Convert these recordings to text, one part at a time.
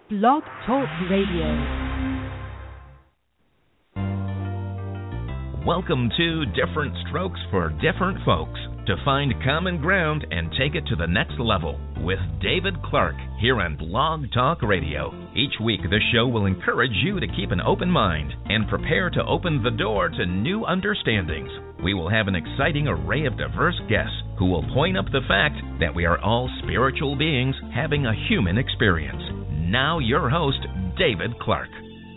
Blog Talk Radio. Welcome to Different Strokes for Different Folks, to find common ground and take it to the next level with David Clark here on Blog Talk Radio. Each week, the show will encourage you to keep an open mind and prepare to open the door to new understandings. We will have an exciting array of diverse guests who will point up the fact that we are all spiritual beings having a human experience. Now your host, David Clark.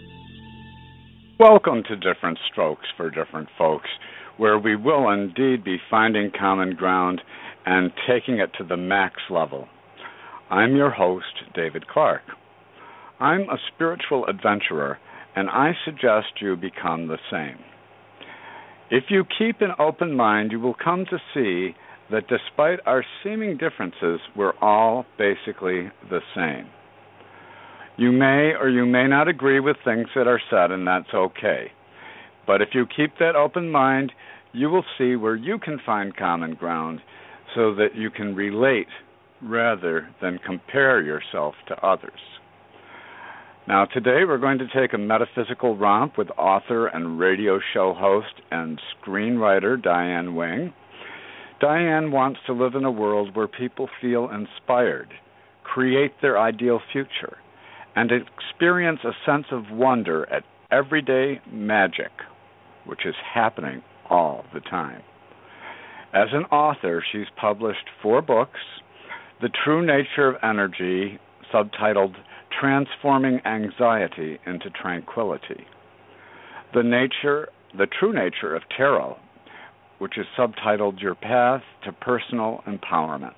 Welcome to Different Strokes for Different Folks, where we will indeed be finding common ground and taking it to the max level. I'm your host, David Clark. I'm a spiritual adventurer, and I suggest you become the same. If you keep an open mind, you will come to see that despite our seeming differences, we're all basically the same. You may or you may not agree with things that are said, and that's okay. But if you keep that open mind, you will see where you can find common ground so that you can relate rather than compare yourself to others. Now, today we're going to take a metaphysical romp with author and radio show host and screenwriter Diane Wing. Diane wants to live in a world where people feel inspired, create their ideal future, and experience a sense of wonder at everyday magic, which is happening all the time. As an author, she's published 4 books: The True Nature of Energy, subtitled Transforming Anxiety into Tranquility; The True Nature of Tarot, which is subtitled Your Path to Personal Empowerment;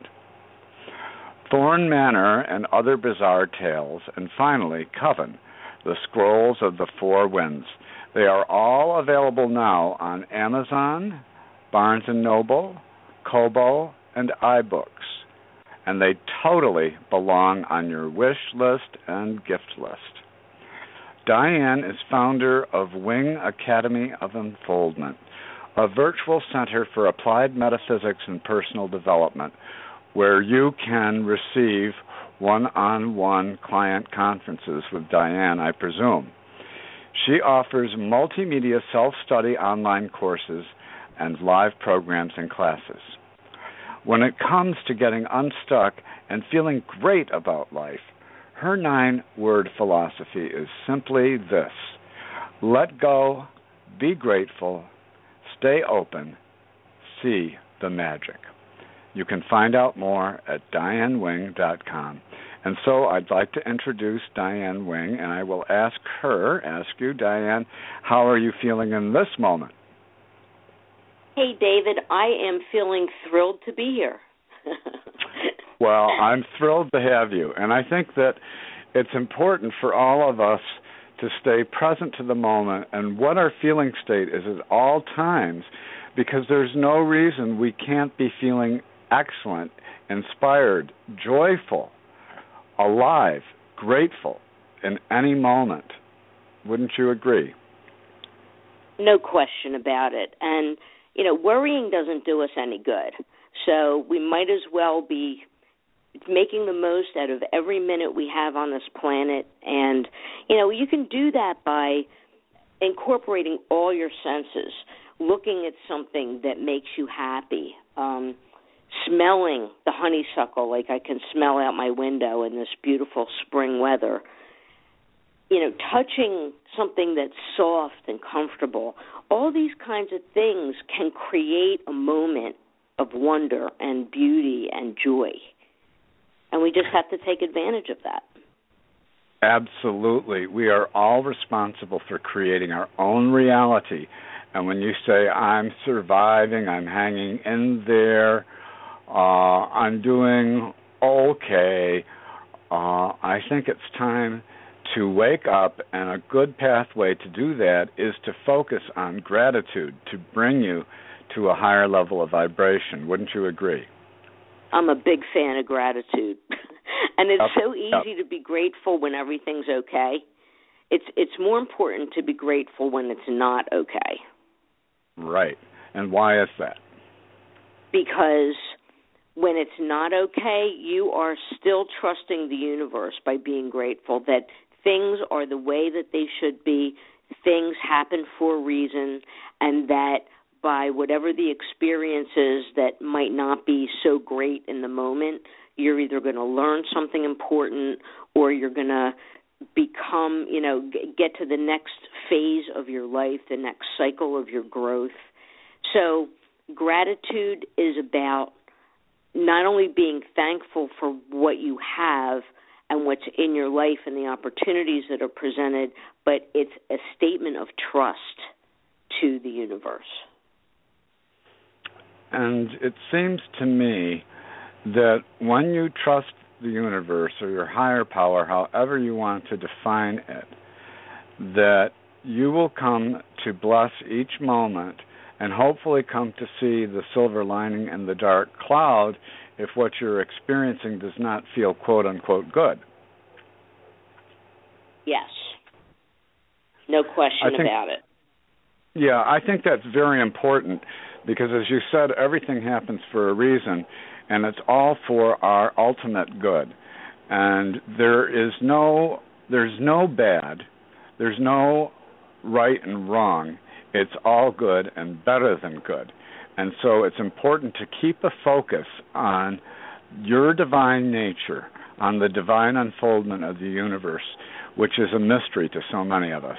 Thorn Manor and Other Bizarre Tales; and finally, Coven, The Scrolls of the Four Winds. They are all available now on Amazon, Barnes & Noble, Kobo, and iBooks, and they totally belong on your wish list and gift list. Diane is founder of Wing Academy of Unfoldment, a virtual center for applied metaphysics and personal development, where you can receive one-on-one client conferences with Diane, I presume. She offers multimedia self-study online courses and live programs and classes. When it comes to getting unstuck and feeling great about life, her 9-word philosophy is simply this: let go, be grateful, stay open, see the magic. You can find out more at DianeWing.com. And so I'd like to introduce Diane Wing, and I will ask you, Diane, how are you feeling in this moment? Hey, David, I am feeling thrilled to be here. Well, I'm thrilled to have you. And I think that it's important for all of us to stay present to the moment and what our feeling state is at all times, because there's no reason we can't be feeling excellent, inspired, joyful, alive, grateful in any moment. Wouldn't you agree? No question about it. And, worrying doesn't do us any good. So we might as well be making the most out of every minute we have on this planet. And, you can do that by incorporating all your senses, looking at something that makes you happy, smelling the honeysuckle like I can smell out my window in this beautiful spring weather, touching something that's soft and comfortable. All these kinds of things can create a moment of wonder and beauty and joy. And we just have to take advantage of that. Absolutely. We are all responsible for creating our own reality. And when you say, I'm surviving, I'm hanging in there, I'm doing okay, I think it's time to wake up, and a good pathway to do that is to focus on gratitude to bring you to a higher level of vibration. Wouldn't you agree? I'm a big fan of gratitude. And it's so easy to be grateful when everything's okay. It's more important to be grateful when it's not okay. Right. And why is that? Because when it's not okay, you are still trusting the universe by being grateful that things are the way that they should be, things happen for a reason, and that by whatever the experience is that might not be so great in the moment, you're either going to learn something important or you're going to become, get to the next phase of your life, the next cycle of your growth. So gratitude is about not only being thankful for what you have and what's in your life and the opportunities that are presented, but it's a statement of trust to the universe. And it seems to me that when you trust the universe or your higher power, however you want to define it, that you will come to bless each moment and hopefully come to see the silver lining in the dark cloud if what you're experiencing does not feel quote-unquote good. Yes. No question about it. Yeah, I think that's very important because, as you said, everything happens for a reason, and it's all for our ultimate good. And there's no bad, there's no right and wrong. It's all good and better than good. And so it's important to keep a focus on your divine nature, on the divine unfoldment of the universe, which is a mystery to so many of us.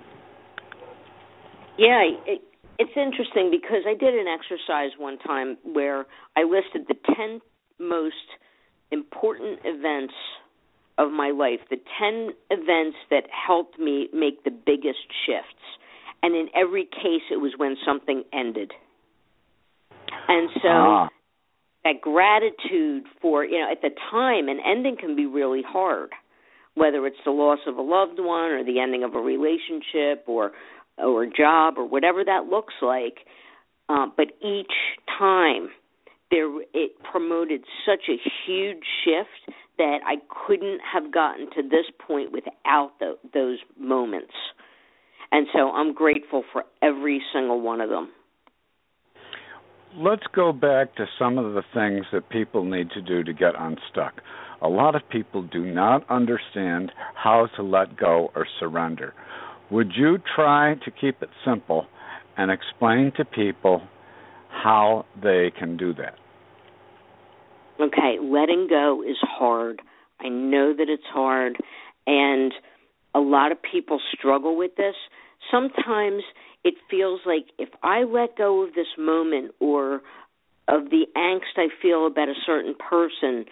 Yeah, it's interesting because I did an exercise one time where I listed the 10 most important events of my life, the 10 events that helped me make the biggest shifts. And in every case, it was when something ended. And so that gratitude for, at the time, an ending can be really hard, whether it's the loss of a loved one or the ending of a relationship or a job or whatever that looks like. But each time, it promoted such a huge shift that I couldn't have gotten to this point without those moments. And so I'm grateful for every single one of them. Let's go back to some of the things that people need to do to get unstuck. A lot of people do not understand how to let go or surrender. Would you try to keep it simple and explain to people how they can do that? Okay, letting go is hard. I know that it's hard, and a lot of people struggle with this. Sometimes it feels like if I let go of this moment or of the angst I feel about a certain person,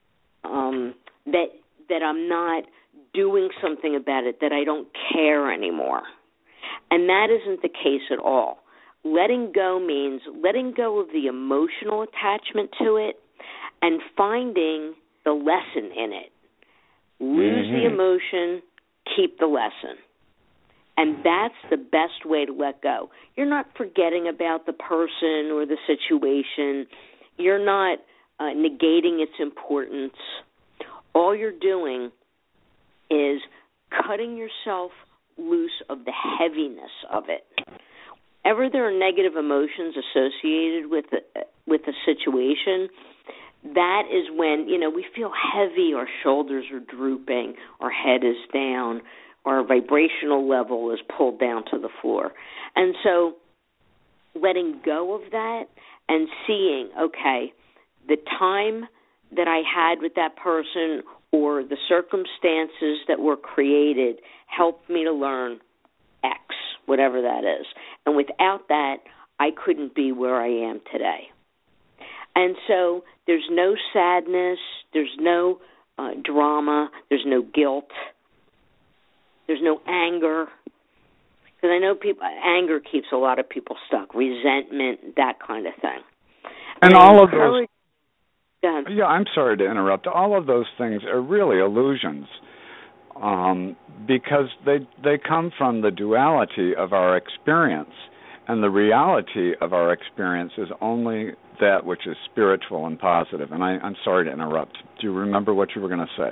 that I'm not doing something about it, that I don't care anymore. And that isn't the case at all. Letting go means letting go of the emotional attachment to it and finding the lesson in it. Lose the emotion, keep the lesson. And that's the best way to let go. You're not forgetting about the person or the situation. You're not negating its importance. All you're doing is cutting yourself loose of the heaviness of it. Ever there are negative emotions associated with a situation, that is when, we feel heavy, our shoulders are drooping, our head is down, our vibrational level is pulled down to the floor. And so letting go of that and seeing, okay, the time that I had with that person or the circumstances that were created helped me to learn X, whatever that is. And without that, I couldn't be where I am today. And so there's no sadness, there's no drama, there's no guilt, there's no anger. Because I know anger keeps a lot of people stuck, resentment, that kind of thing. And all of those... Yeah, I'm sorry to interrupt. All of those things are really illusions because they come from the duality of our experience, and the reality of our experience is only that which is spiritual and positive. And I'm sorry to interrupt. Do you remember what you were going to say?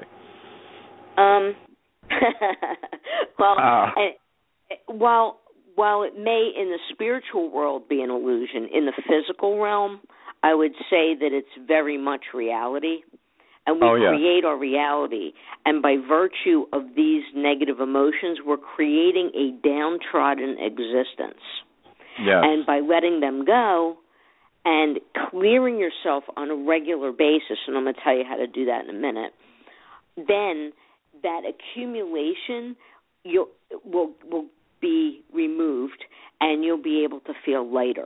While it may in the spiritual world be an illusion, in the physical realm, I would say that it's very much reality. And we create our reality. And by virtue of these negative emotions, we're creating a downtrodden existence. Yes. And by letting them go and clearing yourself on a regular basis, and I'm going to tell you how to do that in a minute, then that accumulation will be removed, and you'll be able to feel lighter.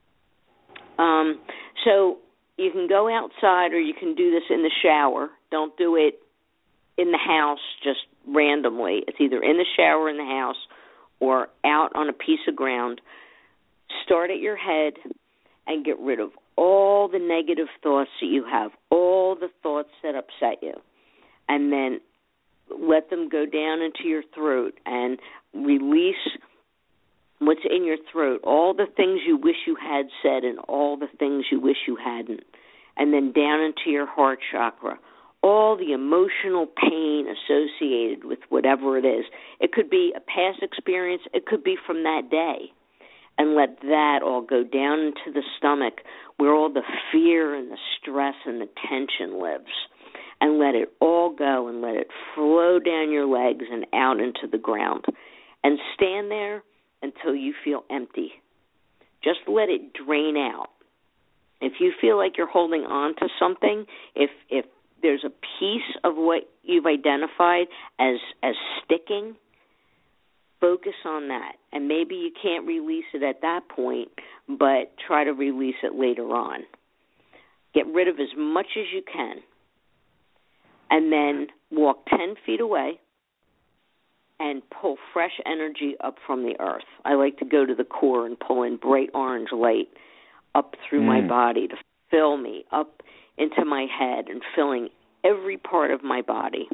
So you can go outside, or you can do this in the shower. Don't do it in the house just randomly. It's either in the shower in the house or out on a piece of ground. Start at your head and get rid of all the negative thoughts that you have, all the thoughts that upset you, and then let them go down into your throat and release what's in your throat, all the things you wish you had said and all the things you wish you hadn't, and then down into your heart chakra, all the emotional pain associated with whatever it is. It could be a past experience. It could be from that day. And let that all go down into the stomach where all the fear and the stress and the tension lives. And let it all go and let it flow down your legs and out into the ground. And stand there until you feel empty. Just let it drain out. If you feel like you're holding on to something, if there's a piece of what you've identified as sticking, focus on that. And maybe you can't release it at that point, but try to release it later on. Get rid of as much as you can. And then walk 10 feet away and pull fresh energy up from the earth. I like to go to the core and pull in bright orange light up through my body to fill me up into my head and filling every part of my body.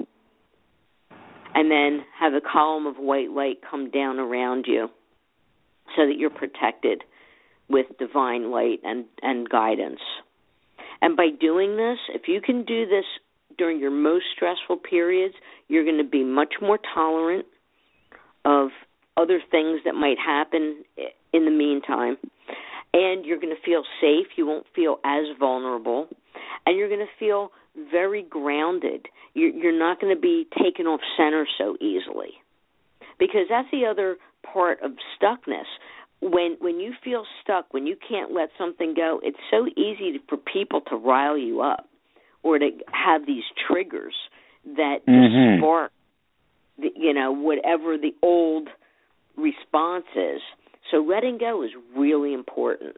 And then have a column of white light come down around you so that you're protected with divine light and guidance. And by doing this, if you can do this during your most stressful periods, you're going to be much more tolerant of other things that might happen in the meantime. And you're going to feel safe. You won't feel as vulnerable. And you're going to feel very grounded. You're not going to be taken off center so easily. Because that's the other part of stuckness. When you feel stuck, when you can't let something go, it's so easy for people to rile you up or to have these triggers that just spark, whatever the old response is. So letting go is really important.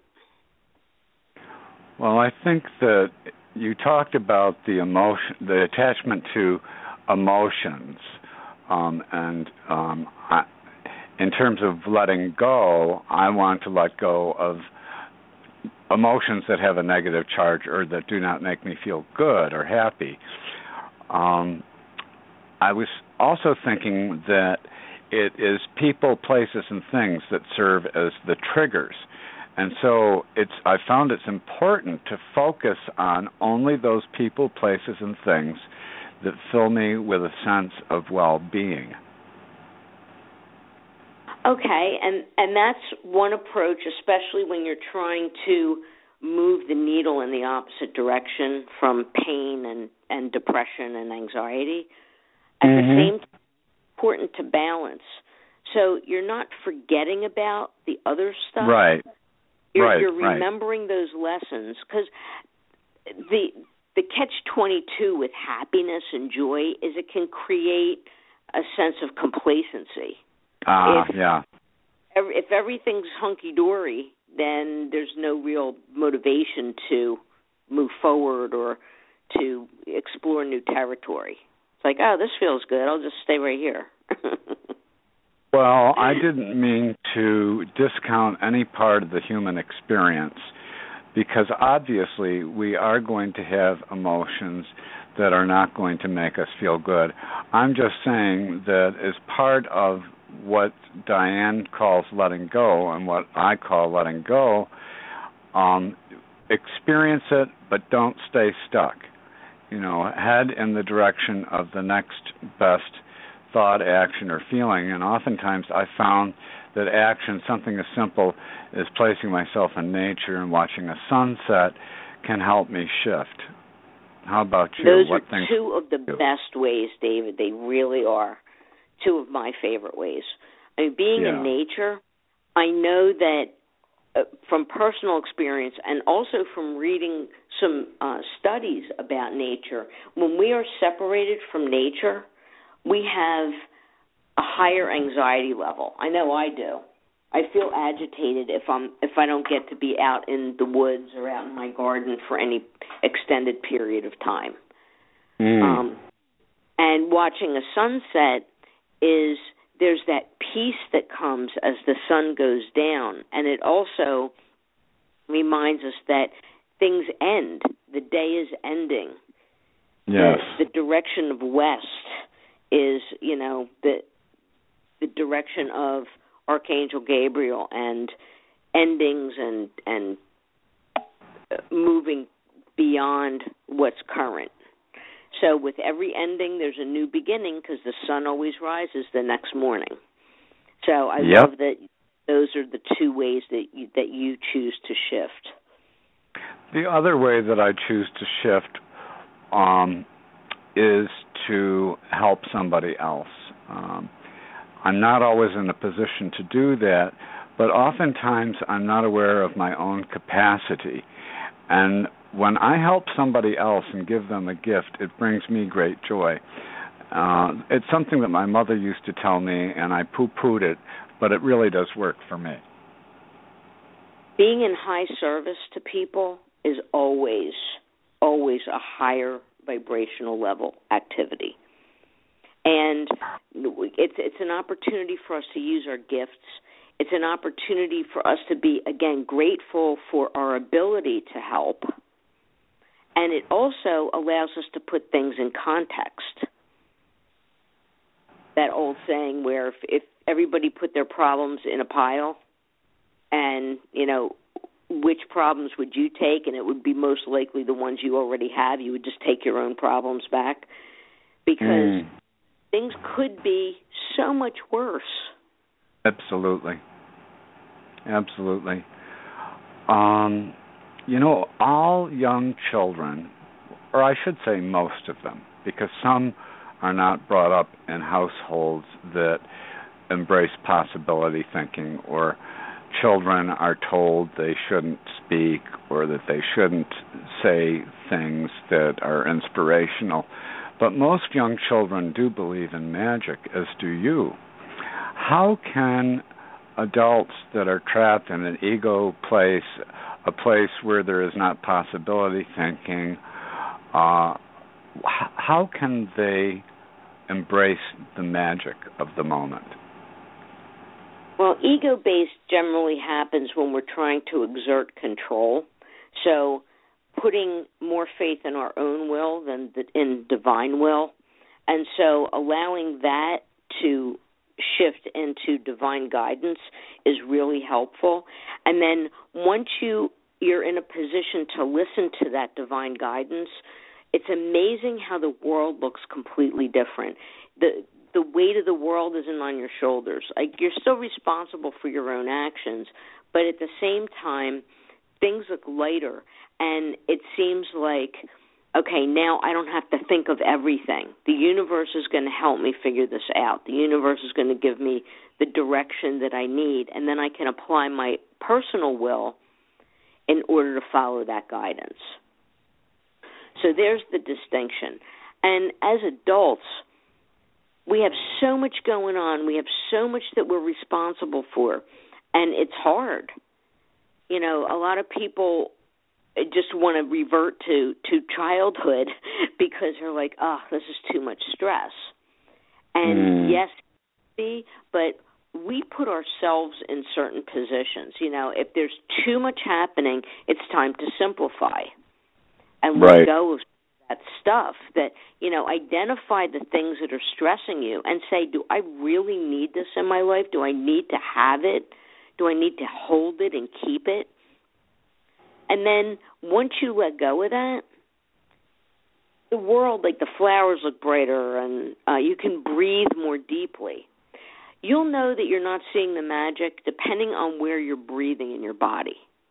Well, I think that you talked about the attachment to emotions, in terms of letting go, I want to let go of emotions that have a negative charge or that do not make me feel good or happy. I was also thinking that it is people, places, and things that serve as the triggers. And so I found it's important to focus on only those people, places, and things that fill me with a sense of well-being. Okay, and that's one approach, especially when you're trying to move the needle in the opposite direction from pain and depression and anxiety. At the same time, it's important to balance. So you're not forgetting about the other stuff. Right. You're remembering those lessons, because the catch-22 with happiness and joy is it can create a sense of complacency. If everything's hunky-dory, then there's no real motivation to move forward or to explore new territory. It's like, this feels good. I'll just stay right here. Well, I didn't mean to discount any part of the human experience, because obviously we are going to have emotions that are not going to make us feel good. I'm just saying that as part of what Diane calls letting go and what I call letting go, experience it, but don't stay stuck. Head in the direction of the next best thought, action, or feeling. And oftentimes I found that action, something as simple as placing myself in nature and watching a sunset, can help me shift? How about you? Those what are two of the best ways, David. They really are two of my favorite ways. I mean, being in nature, I know that from personal experience and also from reading some studies about nature, when we are separated from nature, we have a higher anxiety level. I know I do. I feel agitated if I don't get to be out in the woods or out in my garden for any extended period of time. And watching a sunset there's that peace that comes as the sun goes down, and it also reminds us that things end. The day is ending. Yes. The direction of west is, the direction of Archangel Gabriel and endings and moving beyond what's current. So with every ending, there's a new beginning because the sun always rises the next morning. So I love that those are the two ways that you choose to shift. The other way that I choose to shift is to help somebody else. I'm not always in a position to do that, but oftentimes I'm not aware of my own capacity. And when I help somebody else and give them a gift, it brings me great joy. It's something that my mother used to tell me, and I poo-pooed it, but it really does work for me. Being in high service to people is always a higher vibrational level activity. And it's an opportunity for us to use our gifts. It's an opportunity for us to be, again, grateful for our ability to help. And it also allows us to put things in context. That old saying where if everybody put their problems in a pile and, which problems would you take, and it would be most likely the ones you already have, you would just take your own problems back. Because things could be so much worse. Absolutely. All young children, or I should say most of them, because some are not brought up in households that embrace possibility thinking, or children are told they shouldn't speak or that they shouldn't say things that are inspirational. But most young children do believe in magic, as do you. How can adults that are trapped in an ego place, a place where there is not possibility thinking, how can they embrace the magic of the moment? Well, ego-based generally happens when we're trying to exert control. So putting more faith in our own will than in divine will. And so allowing that to shift into divine guidance is really helpful. And then once you're in a position to listen to that divine guidance, it's amazing how the world looks completely different. The weight of the world isn't on your shoulders. Like, you're still responsible for your own actions, but at the same time, things look lighter, and it seems like, okay, now I don't have to think of everything. The universe is going to help me figure this out. The universe is going to give me the direction that I need, and then I can apply my personal will in order to follow that guidance. So there's the distinction. And as adults, we have so much going on. We have so much that we're responsible for, and it's hard. A lot of people just want to revert to childhood because they're like, this is too much stress. And yes, but we put ourselves in certain positions. If there's too much happening, it's time to simplify and let go of that stuff. That, identify the things that are stressing you and say, do I really need this in my life? Do I need to have it? Do I need to hold it and keep it? And then once you let go of that, the world, like the flowers look brighter, and you can breathe more deeply. You'll know that you're not seeing the magic depending on where you're breathing in your body.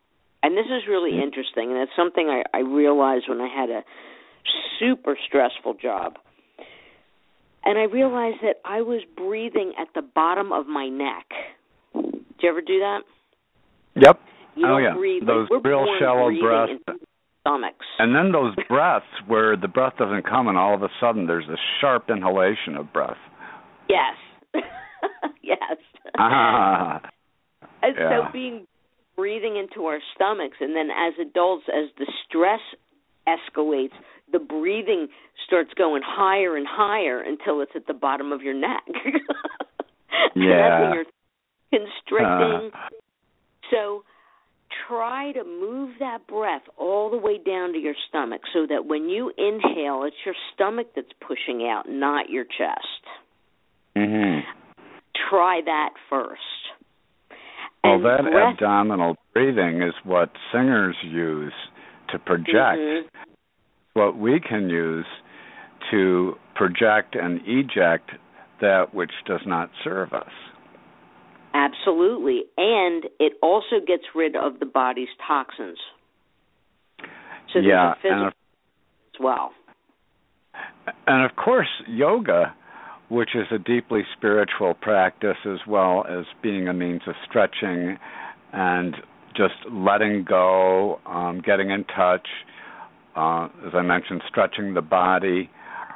And this is really interesting, and it's something I realized when I had a super stressful job. And I realized that I was breathing at the bottom of my neck. Did you ever do that? Yep. You don't yeah. breathe. Those like, real shallow breaths. Stomachs. And then those breaths where the breath doesn't come and all of a sudden there's a sharp inhalation of breath. Yes. Yes. Ah. And yeah. so breathing into our stomachs, and then as adults, as the stress escalates, the breathing starts going higher and higher until it's at the bottom of your neck. And that's when you're constricting. So try to move that breath all the way down to your stomach so that when you inhale, it's your stomach that's pushing out, not your chest. Mm-hmm. Try that first. Well, that abdominal breathing is what singers use to project. Mm-hmm. What we can use to project and eject that which does not serve us. Absolutely. And it also gets rid of the body's toxins. So there's a physical as well. And of course, yoga, which is a deeply spiritual practice as well as being a means of stretching and just letting go, getting in touch, as I mentioned, stretching the body.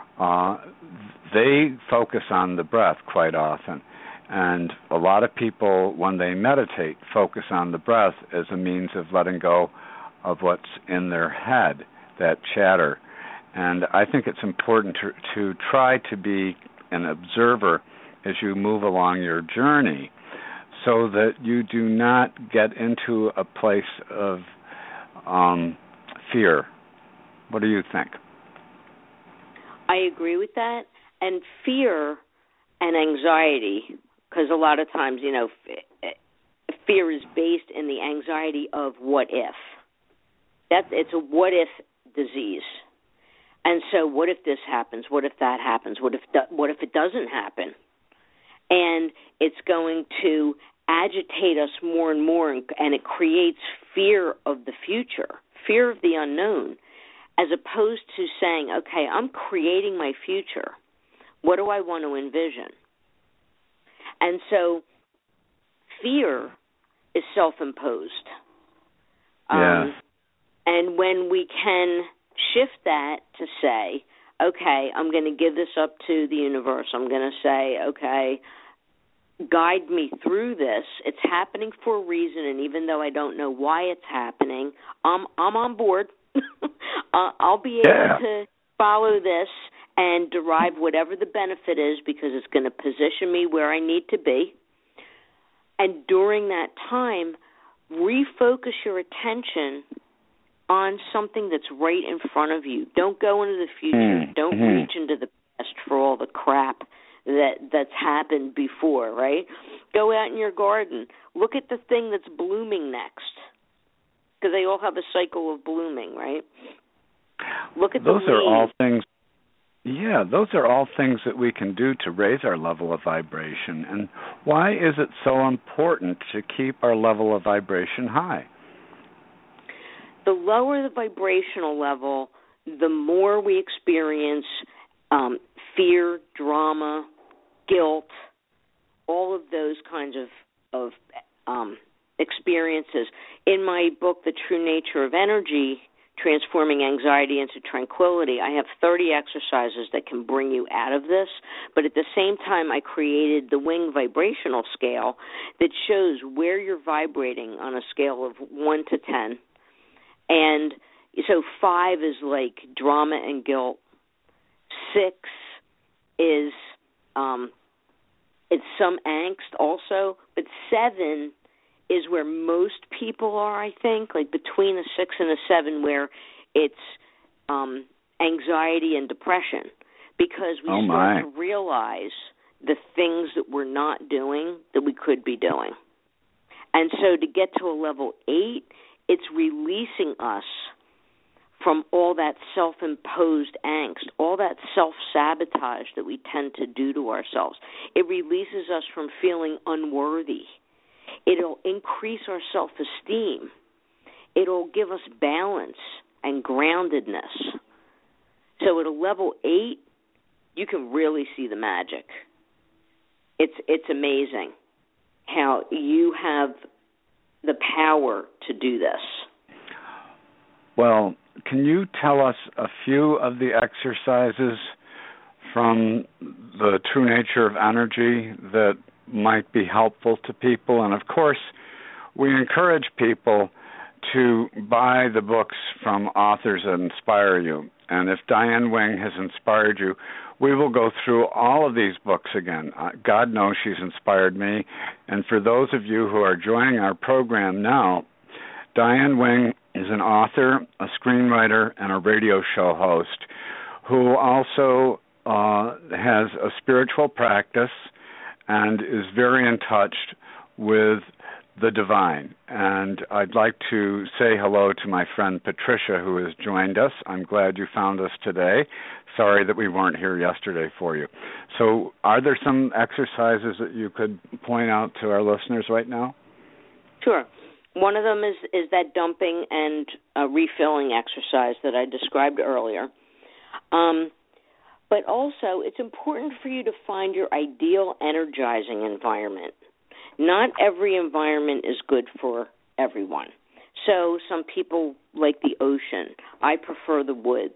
They focus on the breath quite often. And a lot of people, when they meditate, focus on the breath as a means of letting go of what's in their head, that chatter. And I think it's important to try to be an observer as you move along your journey so that you do not get into a place of fear. What do you think? I agree with that. And fear and anxiety, because a lot of times, fear is based in the anxiety of what if. It's a what if disease. And so what if this happens? What if that happens? What if it doesn't happen? And it's going to agitate us more and more, and it creates fear of the future, fear of the unknown, as opposed to saying, okay, I'm creating my future. What do I want to envision? And so fear is self-imposed. Yeah. And when we can shift that to say, okay, I'm going to give this up to the universe. I'm going to say, okay, guide me through this. It's happening for a reason, and even though I don't know why it's happening, I'm on board. I'll be able to follow this and derive whatever the benefit is because it's going to position me where I need to be. And during that time, refocus your attention on something that's right in front of you. Don't go into the future. Don't reach into the past for all the crap that's happened before, right? Go out in your garden. Look at the thing that's blooming next, because they all have a cycle of blooming, right? Look at those the are all leaves. things. Yeah, those are all things that we can do to raise our level of vibration. And why is it so important to keep our level of vibration high? The lower the vibrational level, the more we experience fear, drama, guilt, all of those kinds of experiences. In my book, The True Nature of Energy, Transforming Anxiety into Tranquility, I have 30 exercises that can bring you out of this, but at the same time I created the Wing Vibrational Scale that shows where you're vibrating on a scale of 1 to 10. And so 5 is like drama and guilt. 6 is it's some angst also, but 7 is where most people are, I think, like between a 6 and a 7, where it's anxiety and depression, because we start to realize the things that we're not doing that we could be doing. And so to get to a level 8, it's releasing us from all that self-imposed angst, all that self-sabotage that we tend to do to ourselves. It releases us from feeling unworthy. It'll increase our self-esteem. it'll give us balance and groundedness. So at a level 8, you can really see the magic. It's amazing how you have the power to do this. Well, can you tell us a few of the exercises from the true nature of energy that might be helpful to people? And of course, we encourage people to buy the books from authors that inspire you. And if Diane Wing has inspired you, we will go through all of these books again. God knows she's inspired me. And for those of you who are joining our program now, Diane Wing is an author, a screenwriter, and a radio show host who also has a spiritual practice and is very in touch with the divine. And I'd like to say hello to my friend Patricia, who has joined us. I'm glad you found us today. Sorry that we weren't here yesterday for you. So are there some exercises that you could point out to our listeners right now? Sure. One of them is that dumping and refilling exercise that I described earlier. But also, it's important for you to find your ideal energizing environment. Not every environment is good for everyone. So some people like the ocean. I prefer the woods.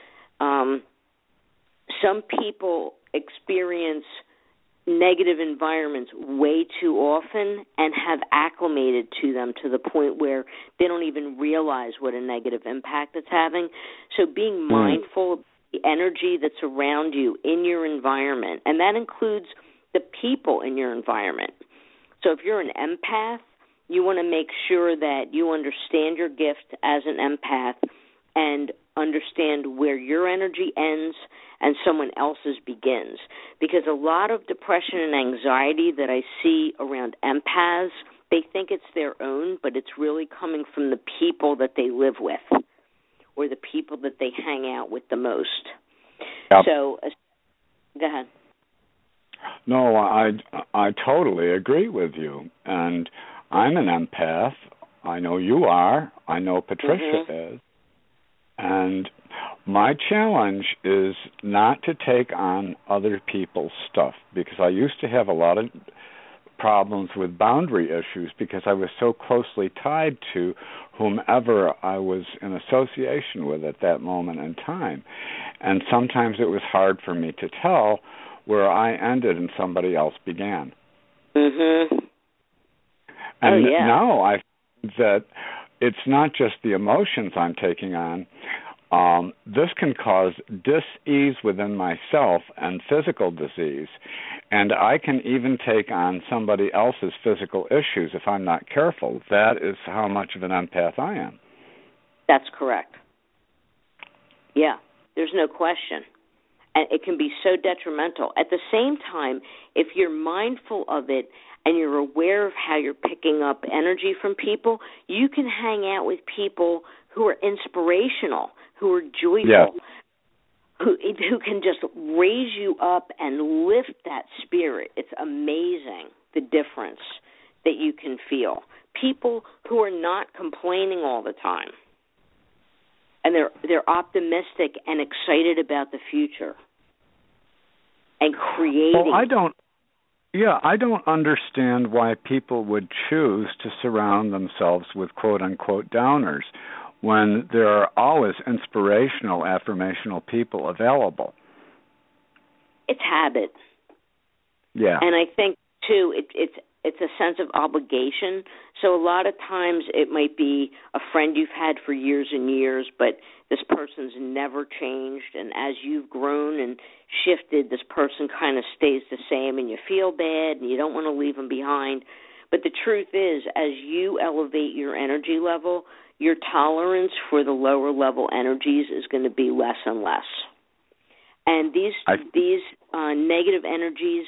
Some people experience negative environments way too often and have acclimated to them to the point where they don't even realize what a negative impact it's having. So being mindful of the energy that's around you in your environment, and that includes the people in your environment. So if you're an empath, you want to make sure that you understand your gift as an empath and understand where your energy ends and someone else's begins. Because a lot of depression and anxiety that I see around empaths, they think it's their own, but it's really coming from the people that they live with or the people that they hang out with the most. Yep. So, go ahead. No, I totally agree with you. And I'm an empath. I know you are. I know Patricia is. And my challenge is not to take on other people's stuff, because I used to have a lot of problems with boundary issues because I was so closely tied to whomever I was in association with at that moment in time. And sometimes it was hard for me to tell where I ended and somebody else began. Mm-hmm. And now I find that it's not just the emotions I'm taking on. This can cause dis-ease within myself and physical disease. And I can even take on somebody else's physical issues if I'm not careful. That is how much of an empath I am. That's correct. Yeah, there's no question. And it can be so detrimental. At the same time, if you're mindful of it and you're aware of how you're picking up energy from people, you can hang out with people who are inspirational, who are joyful, who can just raise you up and lift that spirit. It's amazing the difference that you can feel. People who are not complaining all the time, and they're optimistic and excited about the future and creating. Well, I don't understand why people would choose to surround themselves with quote-unquote downers when there are always inspirational, affirmational people available. It's habit. Yeah. And I think, too, it's a sense of obligation. So a lot of times it might be a friend you've had for years and years, but this person's never changed. And as you've grown and shifted, this person kind of stays the same, and you feel bad and you don't want to leave them behind. But the truth is, as you elevate your energy level, your tolerance for the lower level energies is going to be less and less. And these negative energies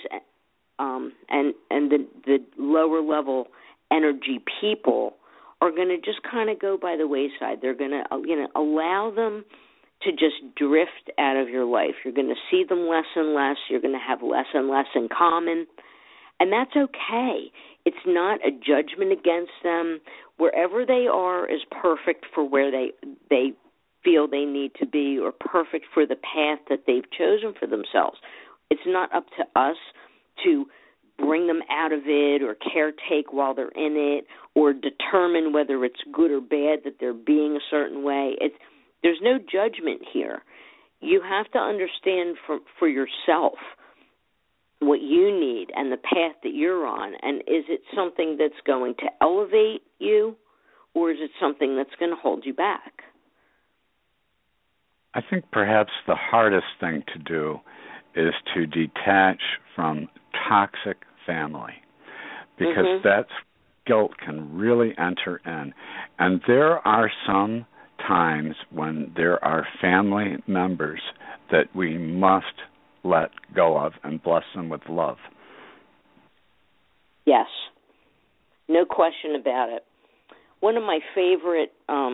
and the lower level energy people are going to just kind of go by the wayside. They're going to allow them to just drift out of your life. You're going to see them less and less. You're going to have less and less in common. And that's okay. It's not a judgment against them. wherever they are is perfect for where they feel they need to be, or perfect for the path that they've chosen for themselves. It's not up to us to bring them out of it or caretake while they're in it, or determine whether it's good or bad that they're being a certain way. There's no judgment here. You have to understand for yourself what you need and the path that you're on, and is it something that's going to elevate you, or is it something that's going to hold you back? I think perhaps the hardest thing to do is to detach from toxic family, because that's guilt can really enter in. And there are some times when there are family members that we must let go of and bless them with love. Yes, no question about it. One of my favorite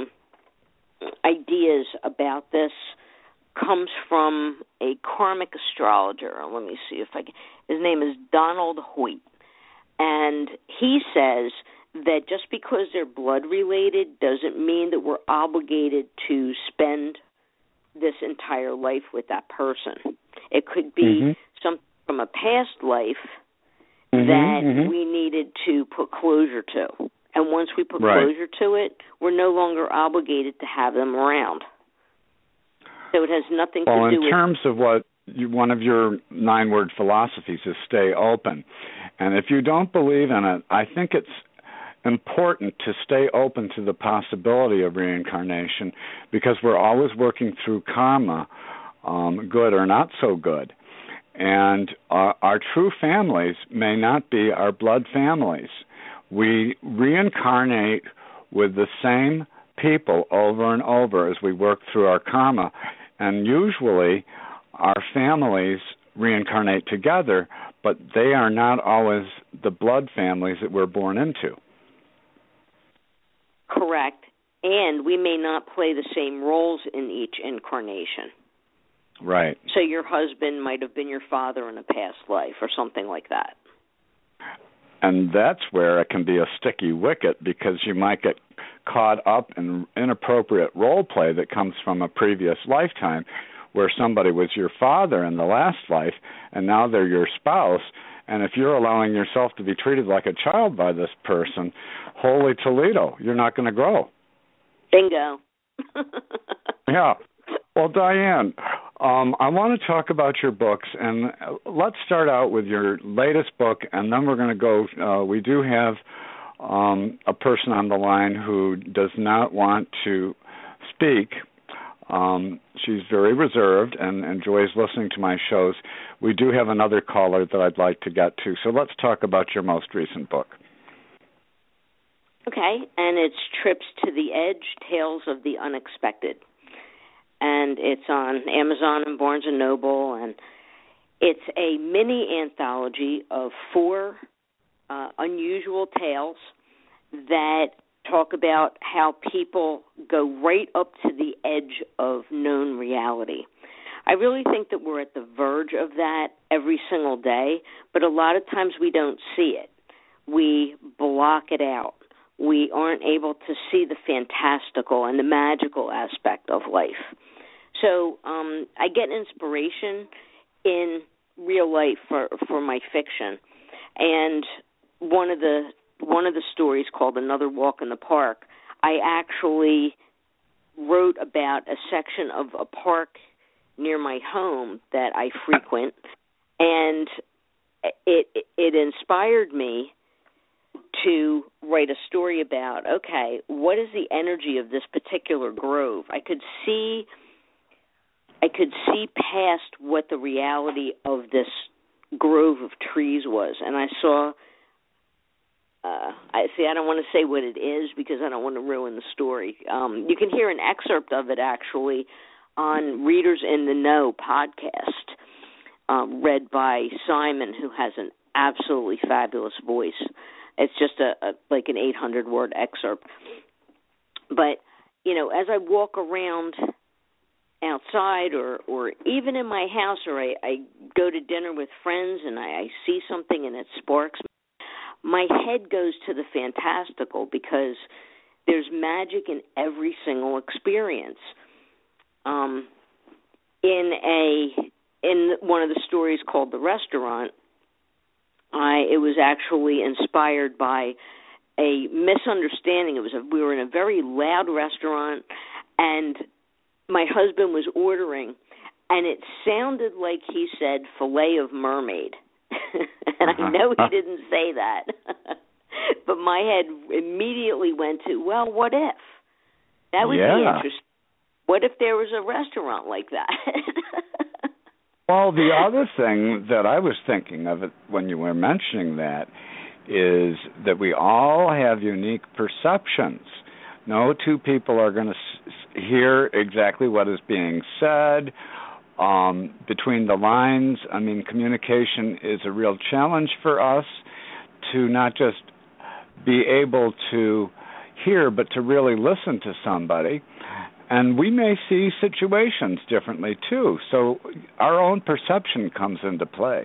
ideas about this comes from a karmic astrologer. Let me see if I can. His name is Donald Hoyt. And he says that just because they're blood related doesn't mean that we're obligated to spend this entire life with that person. It could be something from a past life that we needed to put closure to. And once we put closure to it, we're no longer obligated to have them around. So it has nothing to do with... Well, in terms of what one of your 9-word philosophies is stay open. And if you don't believe in it, I think it's important to stay open to the possibility of reincarnation, because we're always working through karma, good or not so good. And our true families may not be our blood families. We reincarnate with the same people over and over as we work through our karma. And usually our families reincarnate together, but they are not always the blood families that we're born into. Correct. And we may not play the same roles in each incarnation. Right. So your husband might have been your father in a past life or something like that. And that's where it can be a sticky wicket, because you might get caught up in inappropriate role play that comes from a previous lifetime, where somebody was your father in the last life and now they're your spouse. And if you're allowing yourself to be treated like a child by this person, holy Toledo, you're not going to grow. Bingo. Yeah. Well, Diane, I want to talk about your books, and let's start out with your latest book, and then we're going to go, we do have a person on the line who does not want to speak. She's very reserved and enjoys listening to my shows. We do have another caller that I'd like to get to, so let's talk about your most recent book. Okay, and it's Trips to the Edge, Tales of the Unexpected. And it's on Amazon and Barnes & Noble, and it's a mini anthology of 4 unusual tales that talk about how people go right up to the edge of known reality. I really think that we're at the verge of that every single day, but a lot of times we don't see it. We block it out. We aren't able to see the fantastical and the magical aspect of life. So I get inspiration in real life for my fiction, and one of the stories, called Another Walk in the Park, I actually wrote about a section of a park near my home that I frequent, and it inspired me to write a story about, okay, what is the energy of this particular grove? I could see past what the reality of this grove of trees was, and I saw, I don't want to say what it is because I don't want to ruin the story. You can hear an excerpt of it actually on Readers in the Know podcast, read by Simon, who has an absolutely fabulous voice. It's just like an 800-word excerpt. But, as I walk around outside or even in my house, or I go to dinner with friends and I see something and it sparks me, my head goes to the fantastical, because there's magic in every single experience. In one of the stories called The Restaurant, it was actually inspired by a misunderstanding. We were in a very loud restaurant, and my husband was ordering, and it sounded like he said filet of mermaid. And I know he didn't say that. But my head immediately went to, well, what if? That would be interesting. What if there was a restaurant like that? Well, the other thing that I was thinking of when you were mentioning that is that we all have unique perceptions. No two people are going to hear exactly what is being said. Between the lines, I mean, communication is a real challenge for us to not just be able to hear, but to really listen to somebody. And we may see situations differently, too. So our own perception comes into play.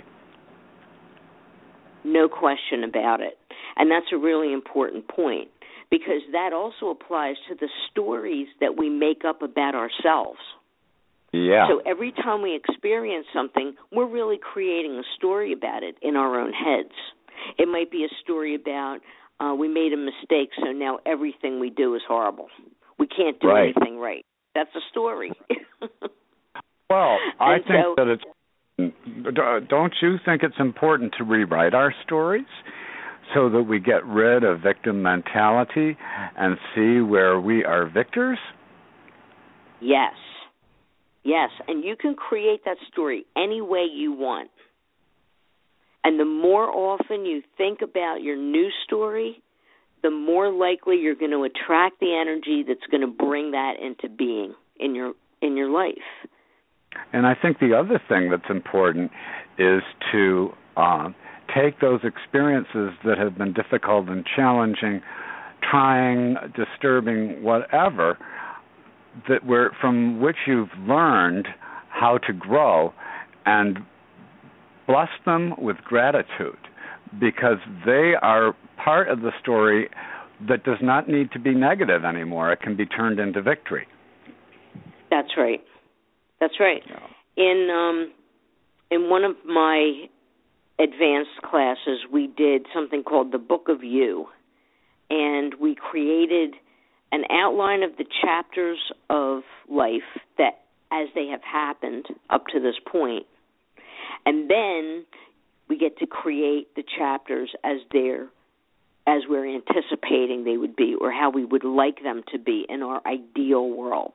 No question about it. And that's a really important point, because that also applies to the stories that we make up about ourselves. Yeah. So every time we experience something, we're really creating a story about it in our own heads. It might be a story about we made a mistake, so now everything we do is horrible. We can't do anything right. That's a story. Well, I think that it's... Don't you think it's important to rewrite our stories so that we get rid of victim mentality and see where we are victors? Yes. Yes, and you can create that story any way you want. And the more often you think about your new story, the more likely you're going to attract the energy that's going to bring that into being in your life. And I think the other thing that's important is to take those experiences that have been difficult and challenging, trying, disturbing, whatever, from which you've learned how to grow, and bless them with gratitude, because they are part of the story that does not need to be negative anymore. It can be turned into victory. That's right. That's right. Yeah. In one of my advanced classes, we did something called the Book of You, and we created an outline of the chapters of life that as they have happened up to this point. And then we get to create the chapters as we're anticipating they would be, or how we would like them to be in our ideal world.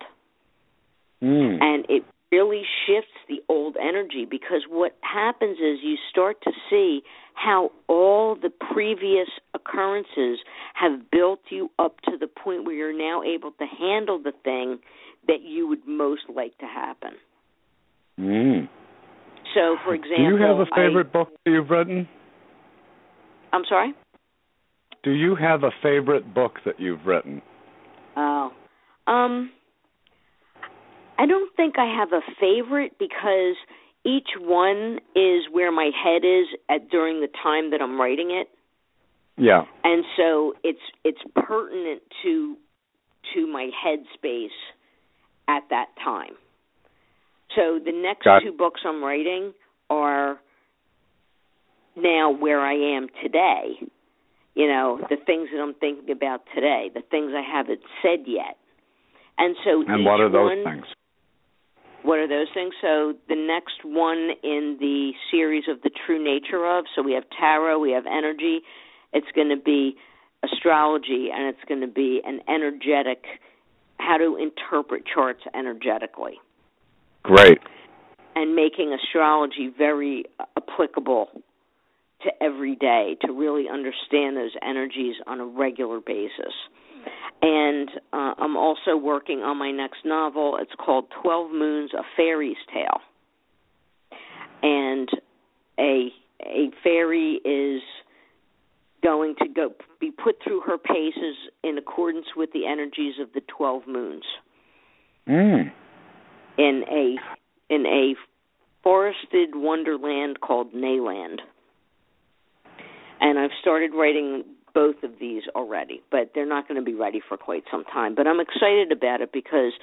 And it really shifts the old energy, because what happens is you start to see how all the previous occurrences have built you up to the point where you're now able to handle the thing that you would most like to happen. So, for example... Do you have a favorite book that you've written? I'm sorry? Do you have a favorite book that you've written? Oh. I don't think I have a favorite, because each one is where my head is during the time that I'm writing it. Yeah. And so it's pertinent to my headspace at that time. So the next two books I'm writing are now where I am today. You know, the things that I'm thinking about today, the things I haven't said yet. And so and what are those things? What are those things? So the next one in the series of the true nature of, so we have tarot, we have energy, it's going to be astrology, and it's going to be an energetic, how to interpret charts energetically. Great. And making astrology very applicable to every day, to really understand those energies on a regular basis. And I'm also working on my next novel. It's called 12 Moons, A Fairy's Tale. And a fairy is going to be put through her paces in accordance with the energies of the 12 moons. In a forested wonderland called Nayland. And I've started writing both of these already, but they're not going to be ready for quite some time. But I'm excited about it because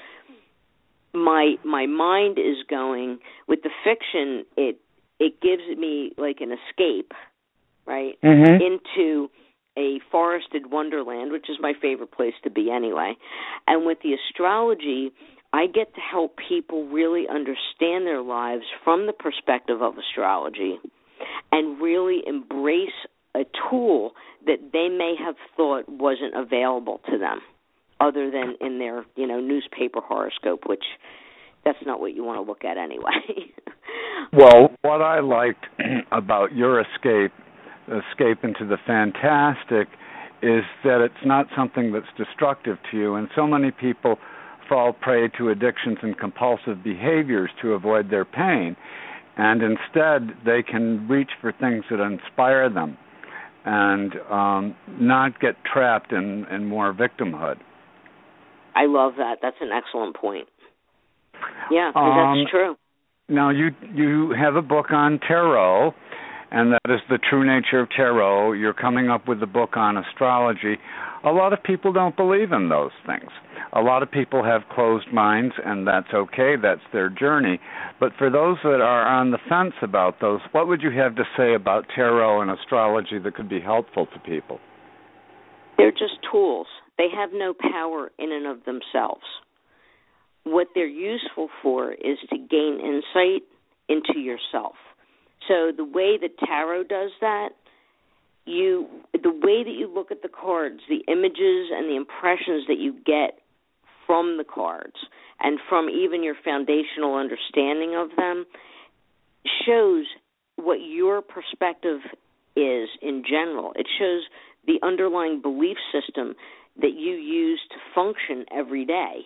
my mind is going with the fiction. It gives me like an escape, right, into a forested wonderland, which is my favorite place to be anyway. And with the astrology, I get to help people really understand their lives from the perspective of astrology and really embrace a tool that they may have thought wasn't available to them other than in their, newspaper horoscope, which that's not what you want to look at anyway. Well, what I liked about your escape into the fantastic is that it's not something that's destructive to you, and so many people fall prey to addictions and compulsive behaviors to avoid their pain, and instead they can reach for things that inspire them and not get trapped in more victimhood. I love that. That's an excellent point. Yeah, that's true. Now, you have a book on tarot, and that is The True Nature of Tarot. You're coming up with a book on astrology. A lot of people don't believe in those things. A lot of people have closed minds, and that's okay. That's their journey. But for those that are on the fence about those, what would you have to say about tarot and astrology that could be helpful to people? They're just tools. They have no power in and of themselves. What they're useful for is to gain insight into yourself. So the way that tarot does that, the way that you look at the cards, the images and the impressions that you get from the cards and from even your foundational understanding of them shows what your perspective is in general. It shows the underlying belief system that you use to function every day.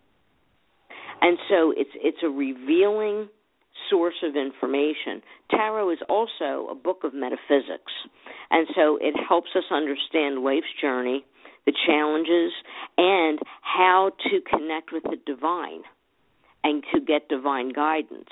And so it's a revealing source of information. Tarot is also a book of metaphysics, and so it helps us understand life's journey, the challenges, and how to connect with the divine and to get divine guidance.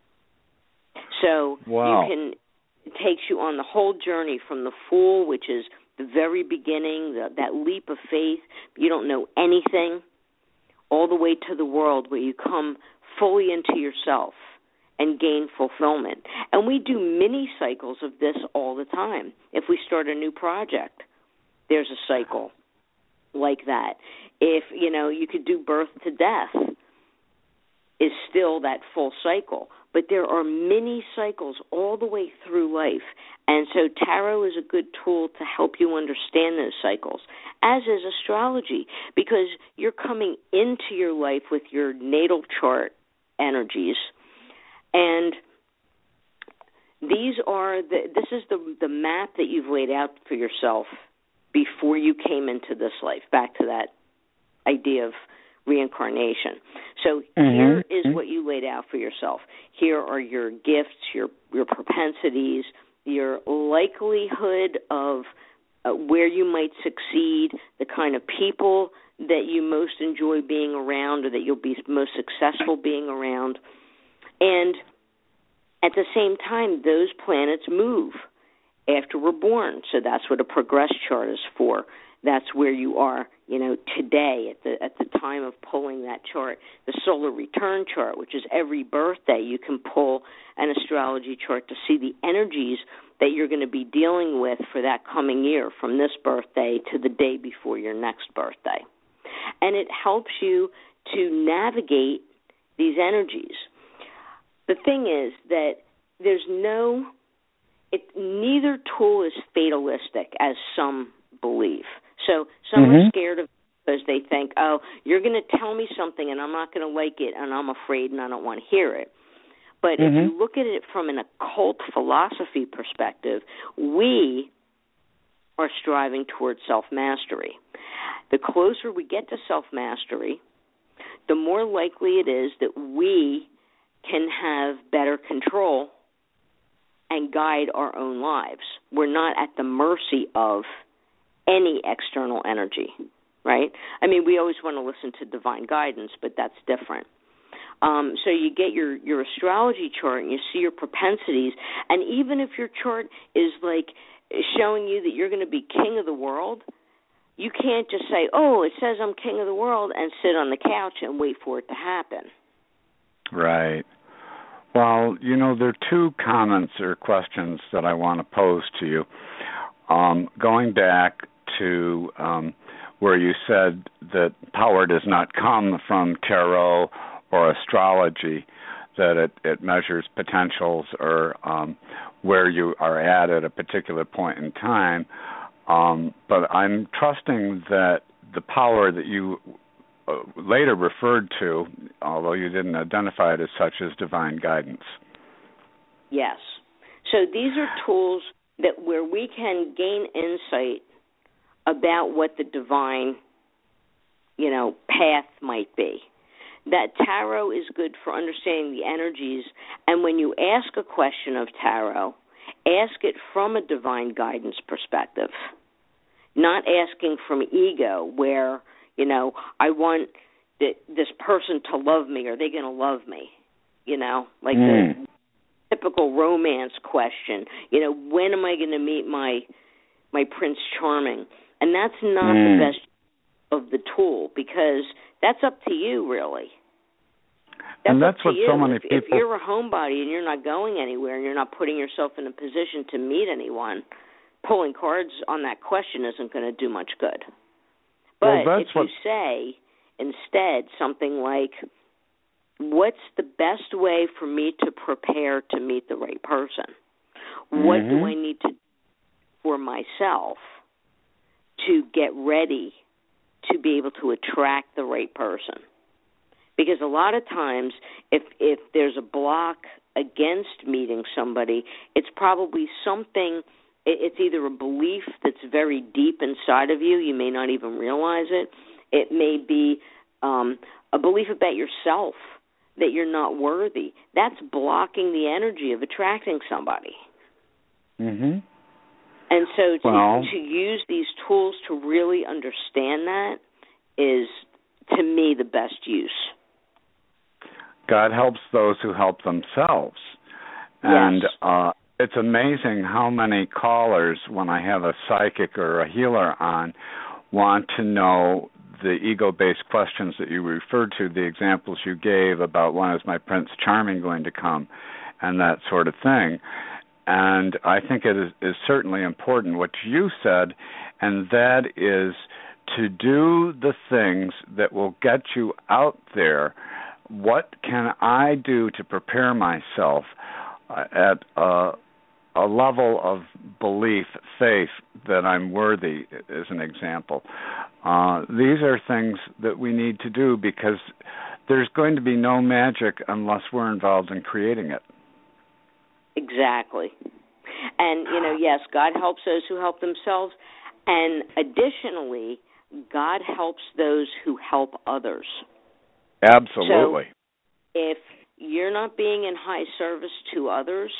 So it takes you on the whole journey from the Fool, which is the very beginning, that leap of faith. You don't know anything, all the way to the world where you come fully into yourself and gain fulfillment. And we do mini cycles of this all the time. If we start a new project, there's a cycle like that. If, you could do birth to death, is still that full cycle. But there are mini cycles all the way through life. And so tarot is a good tool to help you understand those cycles, as is astrology, because you're coming into your life with your natal chart energies. And this is the map that you've laid out for yourself before you came into this life, back to that idea of reincarnation. So here is what you laid out for yourself. Here are your gifts, your propensities, your likelihood of where you might succeed, the kind of people that you most enjoy being around or that you'll be most successful being around. And at the same time, those planets move after we're born. So that's what a progress chart is for. That's where you are, today at the time of pulling that chart. The solar return chart, which is every birthday, you can pull an astrology chart to see the energies that you're going to be dealing with for that coming year, from this birthday to the day before your next birthday. And it helps you to navigate these energies. The thing is that neither tool is fatalistic, as some believe. So some are scared of it because they think, you're going to tell me something and I'm not going to like it and I'm afraid and I don't want to hear it. But if you look at it from an occult philosophy perspective, we are striving towards self-mastery. The closer we get to self-mastery, the more likely it is that we can have better control and guide our own lives. We're not at the mercy of any external energy, right? I mean, we always want to listen to divine guidance, but that's different. So you get your astrology chart and you see your propensities, and even if your chart is like showing you that you're going to be king of the world, you can't just say, oh, it says I'm king of the world, and sit on the couch and wait for it to happen. Right. Well, there are two comments or questions that I want to pose to you. Going back to where you said that power does not come from tarot or astrology, that it measures potentials or where you are at a particular point in time. But I'm trusting that the power that you later referred to, although you didn't identify it as such, is divine guidance. Yes. So these are tools that where we can gain insight about what the divine, path might be. That tarot is good for understanding the energies, and when you ask a question of tarot, ask it from a divine guidance perspective, not asking from ego where, I want this person to love me. Are they going to love me? The typical romance question. When am I going to meet my Prince Charming? And that's not the best of the tool, because that's up to you, really. That's what you. So many people. If you're a homebody and you're not going anywhere and you're not putting yourself in a position to meet anyone, pulling cards on that question isn't going to do much good. But if you say instead something like, what's the best way for me to prepare to meet the right person? What do I need to do for myself to get ready to be able to attract the right person? Because a lot of times, if there's a block against meeting somebody, it's probably something. It's either a belief that's very deep inside of you. You may not even realize it. It may be a belief about yourself that you're not worthy. That's blocking the energy of attracting somebody. Mm-hmm. And so to use these tools to really understand that is, to me, the best use. God helps those who help themselves. And it's amazing how many callers, when I have a psychic or a healer on, want to know the ego-based questions that you referred to, the examples you gave about when is my Prince Charming going to come, and that sort of thing. And I think it is certainly important what you said, and that is to do the things that will get you out there. What can I do to prepare myself at a level of belief, faith, that I'm worthy, as an example? These are things that we need to do, because there's going to be no magic unless we're involved in creating it. Exactly. And, yes, God helps those who help themselves. And additionally, God helps those who help others. Absolutely. So if you're not being in high service to others,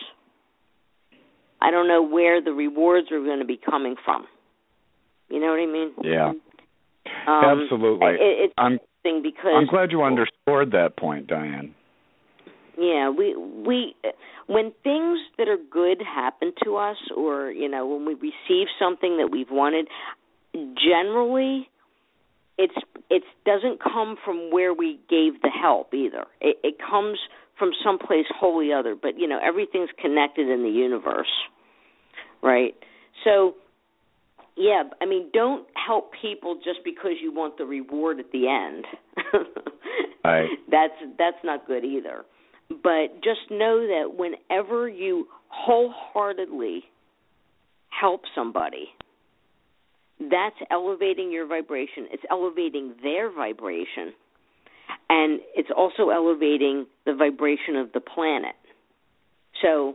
I don't know where the rewards are going to be coming from. You know what I mean? Yeah. Absolutely. It's interesting because I'm glad you underscored that point, Diane. Yeah, we when things that are good happen to us, or when we receive something that we've wanted, generally it doesn't come from where we gave the help either. It comes from someplace wholly other. But everything's connected in the universe, right? So, yeah, I mean, don't help people just because you want the reward at the end. Right. That's not good either. But just know that whenever you wholeheartedly help somebody, that's elevating your vibration. It's elevating their vibration, and it's also elevating the vibration of the planet. So,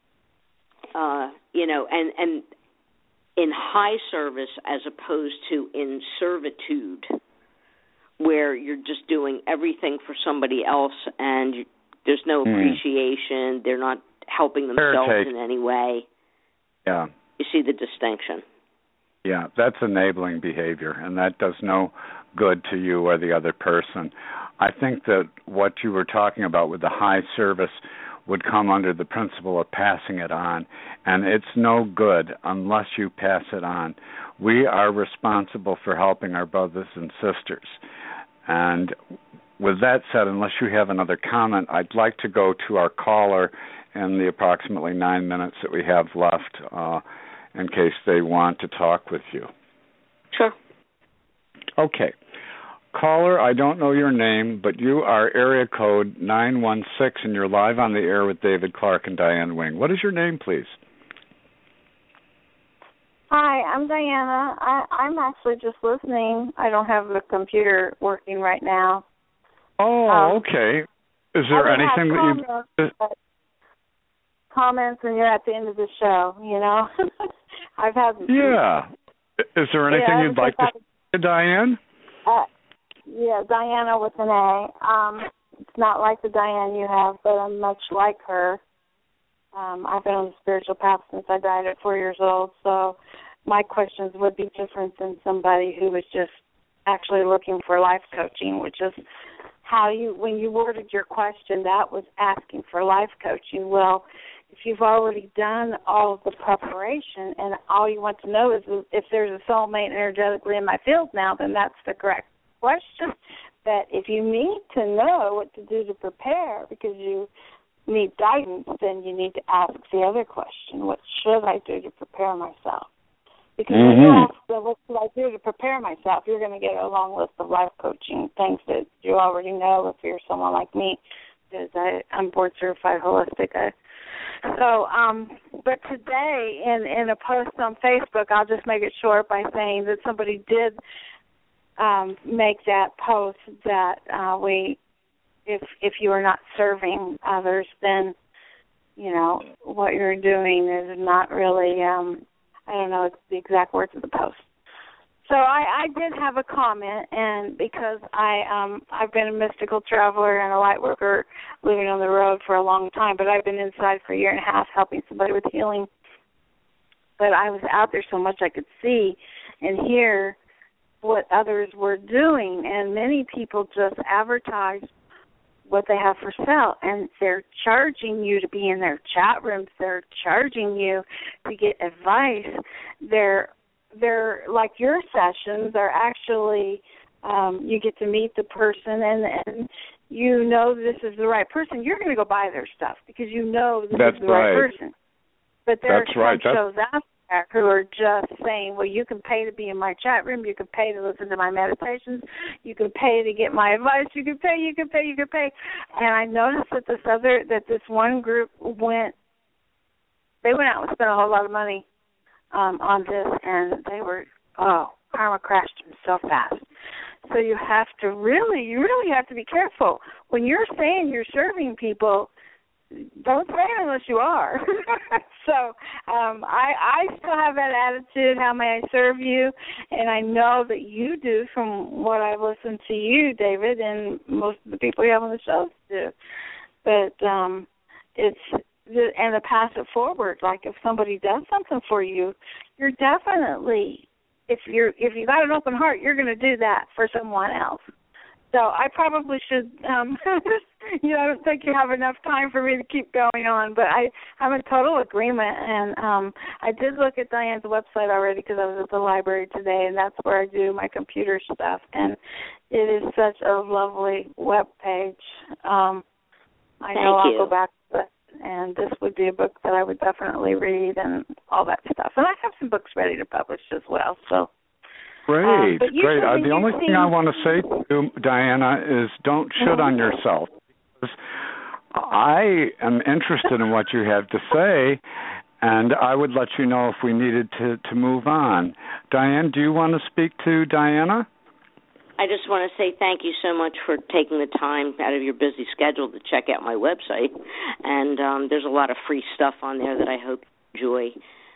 and in high service as opposed to in servitude, where you're just doing everything for somebody else and there's no appreciation. They're not helping themselves in any way. Yeah. You see the distinction. Yeah, that's enabling behavior, and that does no good to you or the other person. I think that what you were talking about with the high service would come under the principle of passing it on, and it's no good unless you pass it on. We are responsible for helping our brothers and sisters. And with that said, unless you have another comment, I'd like to go to our caller in the approximately 9 minutes that we have left in case they want to talk with you. Sure. Okay. Caller, I don't know your name, but you are area code 916, and you're live on the air with David Clark and Diane Wing. What is your name, please? Hi, I'm Diana. I'm actually just listening. I don't have the computer working right now. Oh, okay. Is there anything that you... Comments when you're at the end of the show, you know? I've had... Yeah. Is there anything you'd like to say, Diane? Yeah, Diana with an A. It's not like the Diane you have, but I'm much like her. I've been on the spiritual path since I died at 4 years old, so my questions would be different than somebody who was just actually looking for life coaching, which is how you, when you worded your question, that was asking for life coaching. Well, if you've already done all of the preparation and all you want to know is if there's a soulmate energetically in my field now, then that's the correct question. But if you need to know what to do to prepare because you need guidance, then you need to ask the other question, what should I do to prepare myself? Because if you ask, what should I do to prepare myself, you're going to get a long list of life coaching things that you already know if you're someone like me, because I'm board certified holistic. But today in a post on Facebook, I'll just make it short by saying that somebody did make that post that if you are not serving others, then, you know, what you're doing is not really, I don't know the exact words of the post. So I did have a comment, and because I've been a mystical traveler and a light worker living on the road for a long time, but I've been inside for a year and a half helping somebody with healing. But I was out there so much I could see and hear what others were doing, and many people just advertise what they have for sale, and they're charging you to be in their chat rooms. They're charging you to get advice. They're like your sessions are actually you get to meet the person and you know this is the right person. You're going to go buy their stuff because you know this is the right person. But there are some shows out there who are just saying, well, you can pay to be in my chat room, you can pay to listen to my meditations, you can pay to get my advice, you can pay. And I noticed that this one group went out and spent a whole lot of money on this, and they were, karma crashed them so fast. So you really have to be careful. When you're saying you're serving people, don't say it unless you are. So I still have that attitude, how may I serve you? And I know that you do from what I've listened to you, David, and most of the people you have on the show do. But and to pass it forward. Like if somebody does something for you, you're definitely, if you got an open heart, you're going to do that for someone else. So I probably should, I don't think you have enough time for me to keep going on, but I'm in total agreement. And I did look at Diane's website already because I was at the library today, and that's where I do my computer stuff. And it is such a lovely web page. I know I'll go back to it. And this would be a book that I would definitely read and all that stuff. And I have some books ready to publish as well. So great. The only thing I want to say to you, Diana, is don't shit on yourself. I am interested in what you have to say, and I would let you know if we needed to move on. Diane, do you want to speak to Diana? I just want to say thank you so much for taking the time out of your busy schedule to check out my website. And there's a lot of free stuff on there that I hope you enjoy.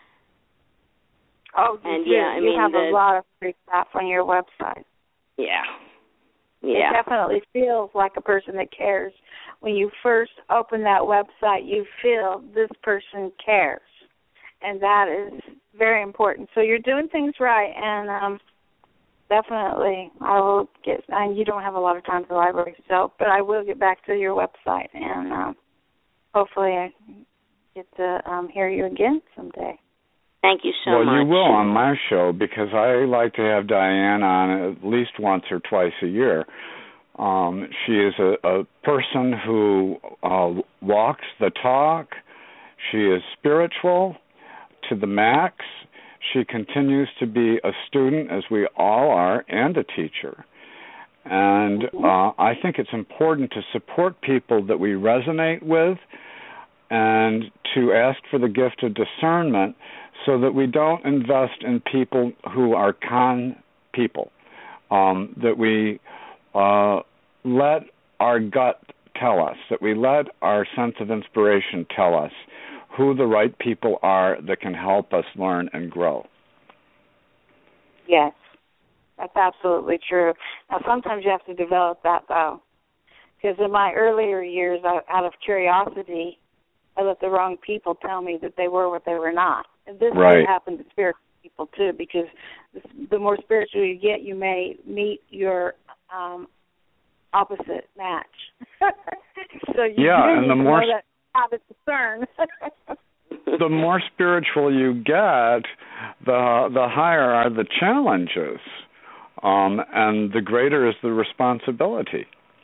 Oh, you have a lot of free stuff on your website. Yeah. It definitely feels like a person that cares. When you first open that website, you feel this person cares. And that is very important. So you're doing things right, and definitely I will get. And you don't have a lot of time for the library, but I will get back to your website, and hopefully I get to hear you again someday. Thank you so much. Well, you will on my show, because I like to have Diane on at least once or twice a year. She is a person who walks the talk. She is spiritual to the max. She continues to be a student, as we all are, and a teacher. And I think it's important to support people that we resonate with and to ask for the gift of discernment so that we don't invest in people who are con people, that we let our gut tell us, that we let our sense of inspiration tell us who the right people are that can help us learn and grow. Yes, that's absolutely true. Now, sometimes you have to develop that, though, because in my earlier years, out of curiosity, I let the wrong people tell me that they were what they were not. And this can happen to spiritual people, too, because the more spiritual you get, you may meet your opposite match. So you and the more know that how to discern. The more spiritual you get, the higher are the challenges, and the greater is the responsibility.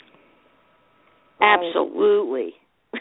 Absolutely.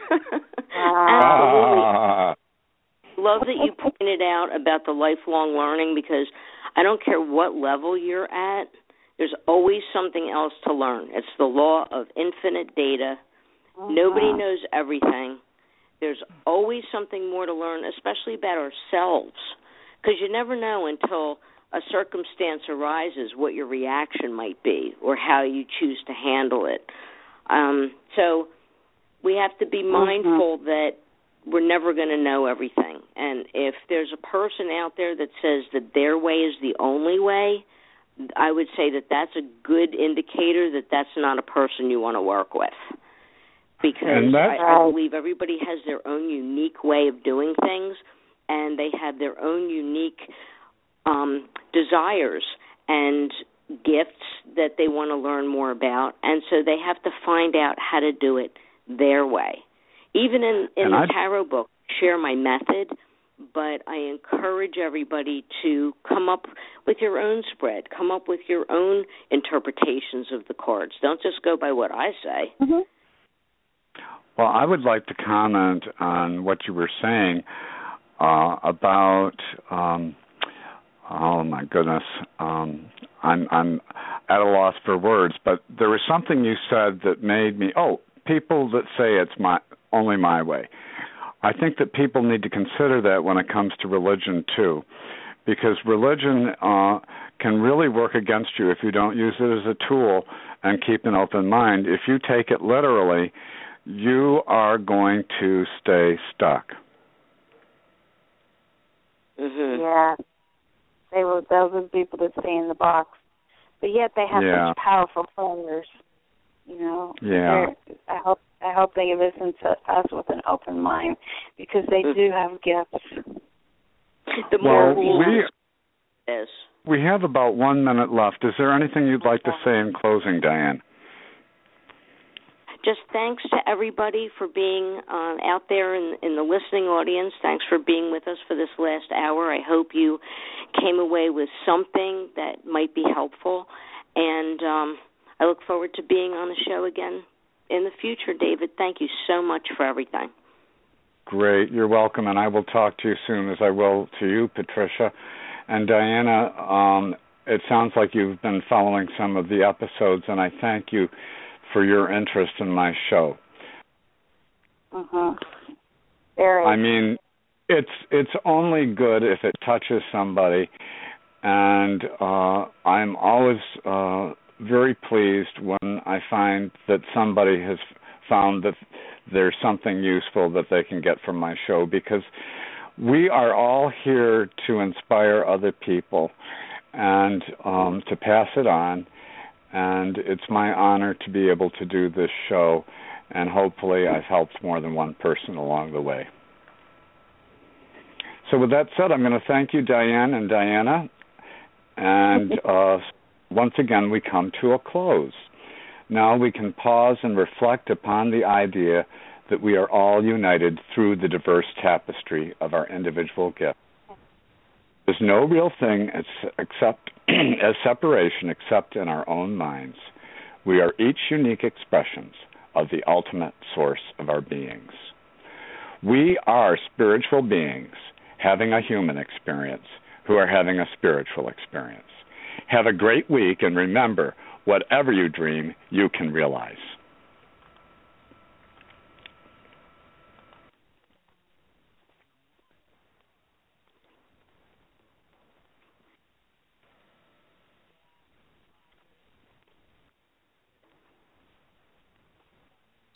Absolutely. Love that you pointed out about the lifelong learning, because I don't care what level you're at, there's always something else to learn. It's the law of infinite data. Nobody knows everything. There's always something more to learn, especially about ourselves, because you never know until a circumstance arises what your reaction might be or how you choose to handle it. So we have to be mindful that we're never going to know everything. And if there's a person out there that says that their way is the only way, I would say that that's a good indicator that that's not a person you want to work with. Because I believe everybody has their own unique way of doing things, and they have their own unique desires and gifts that they want to learn more about, and so they have to find out how to do it their way. Even in the tarot book, I share my method, but I encourage everybody to come up with your own spread, come up with your own interpretations of the cards. Don't just go by what I say. Mm-hmm. Well, I would like to comment on what you were saying about, oh my goodness, I'm at a loss for words, but there was something you said that made me, people that say it's only my way. I think that people need to consider that when it comes to religion too, because religion can really work against you if you don't use it as a tool and keep an open mind. If you take it literally, you are going to stay stuck. Mm-hmm. Yeah. Those are the people that stay in the box. But yet they have such powerful prayers. You know. Yeah. I hope they listen to us with an open mind, because they do have gifts. The more we have about 1 minute left. Is there anything you'd like to say in closing, Diane? Just thanks to everybody for being out there in the listening audience. Thanks for being with us for this last hour. I hope you came away with something that might be helpful. And I look forward to being on the show again in the future, David. Thank you so much for everything. Great. You're welcome, and I will talk to you soon, as I will to you, Patricia. And Diana, it sounds like you've been following some of the episodes, and I thank you for your interest in my show. Very. I mean, it's only good if it touches somebody, and I'm always very pleased when I find that somebody has found that there's something useful that they can get from my show, because we are all here to inspire other people and to pass it on. And it's my honor to be able to do this show, and hopefully I've helped more than one person along the way. So with that said, I'm going to thank you, Diane and Diana. And once again, we come to a close. Now we can pause and reflect upon the idea that we are all united through the diverse tapestry of our individual gifts. There's no real thing as separation except in our own minds. We are each unique expressions of the ultimate source of our beings. We are spiritual beings having a human experience who are having a spiritual experience. Have a great week, and remember, whatever you dream, you can realize.